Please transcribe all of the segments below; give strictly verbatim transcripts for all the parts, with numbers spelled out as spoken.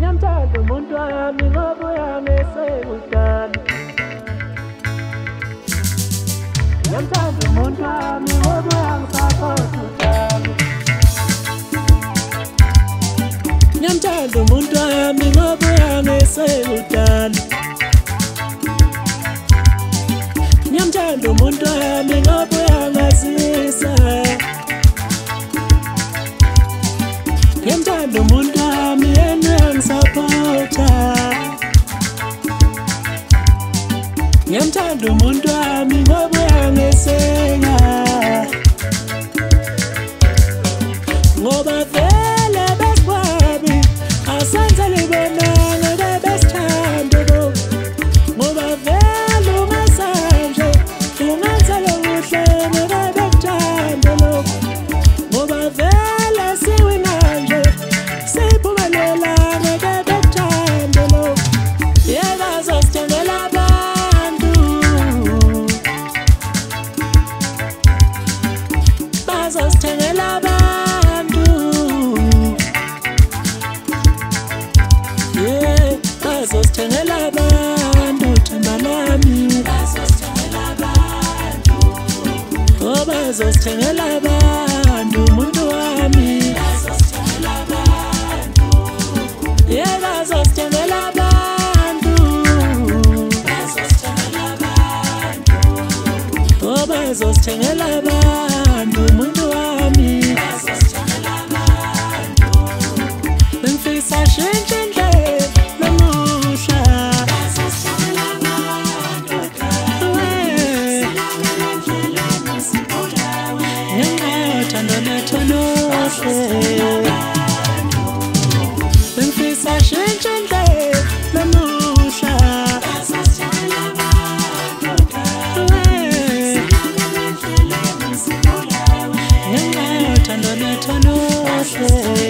Nyamthanda umuntu wami ngoba uyangisekudala. Nyamthanda umuntu wami ngoba uyangisapotudala. Nyamthanda umuntu wami ngoba uyangisekudala. Nyamthanda umuntu wami ngoba uyangazisa. Nyamthanda umuntu wami yena uyangisapota. Nyamthanda umuntu wami ngoba uyangiseka. Ngoba vele beskwami asenze libonanga bebesithando bo. Ngoba vele ungasanje ungenzele kuhle bebekuthando lo. Ngoba vele siwinanje siphumelela bebekuthando lo. Yena azosithengela abantu, bazosithengela abantu, yeah, bazosithengela abantu themba lami, bazosithengela abantu, oh bazosithengela abantu umuntu wami, bazosithengela abantu, yeah bazosithengela abantu, bazosithengela abantu, oh bazosithengela abantu umuntu wami, bazosithengela abantu. Bengifisa shintshe indlela namusha, bazosithengela abantu, ngenqothando lethu luhle. Bengifisa shintshe indlela namusha, bazosithengela abantu, ngenqothando lethu luhle.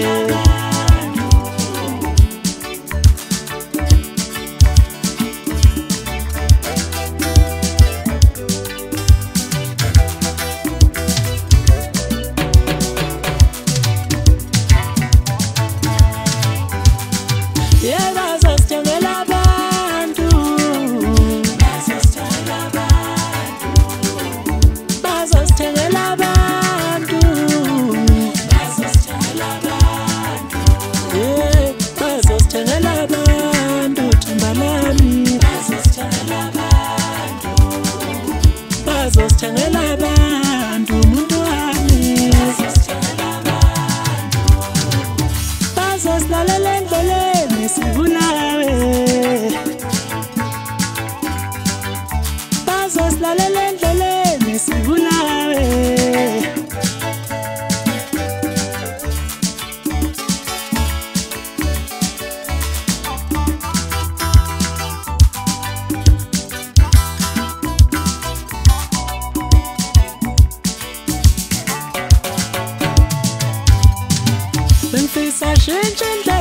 Yeah, bazosithengela abantu, bazosithengela abantu, bazosithengela abantu, bazosithengela abantu, yeah, bazosithengela abantu themba lami, bazosithengela abantu, bazosithengela abantu umuntu wami, bazosithengela abantu, bazosilalela endleleni sibulawe, bazosilalela endleleni sibulawe. Bengifisa shintshe indlela